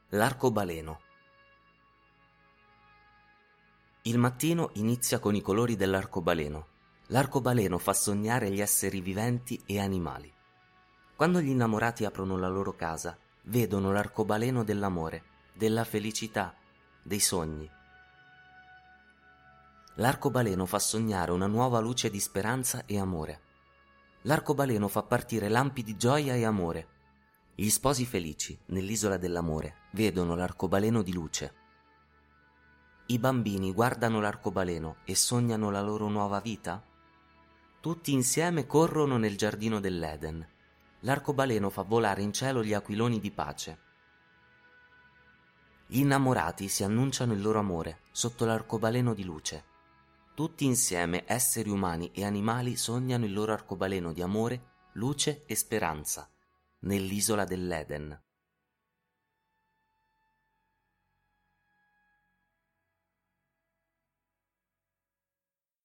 L'arcobaleno. Il mattino inizia con i colori dell'arcobaleno. L'arcobaleno fa sognare gli esseri viventi e animali. Quando gli innamorati aprono la loro casa, vedono l'arcobaleno dell'amore, della felicità, dei sogni. L'arcobaleno fa sognare una nuova luce di speranza e amore. L'arcobaleno fa partire lampi di gioia e amore. Gli sposi felici, nell'isola dell'amore, vedono l'arcobaleno di luce. I bambini guardano l'arcobaleno e sognano la loro nuova vita? Tutti insieme corrono nel giardino dell'Eden. L'arcobaleno fa volare in cielo gli aquiloni di pace. Gli innamorati si annunciano il loro amore sotto l'arcobaleno di luce. Tutti insieme, esseri umani e animali, sognano il loro arcobaleno di amore, luce e speranza, nell'isola dell'Eden.